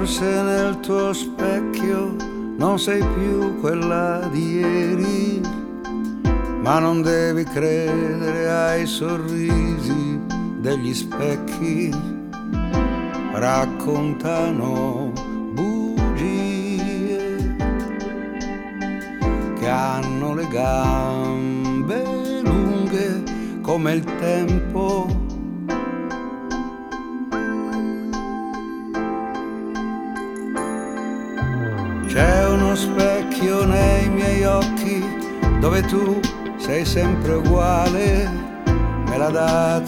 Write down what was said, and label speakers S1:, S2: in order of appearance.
S1: Forse nel tuo specchio non sei più quella di ieri, ma non devi credere ai sorrisi degli specchi, raccontano bugie che hanno le gambe lunghe come il tempo. C'è uno specchio nei miei occhi dove tu sei sempre uguale, me l'ha dato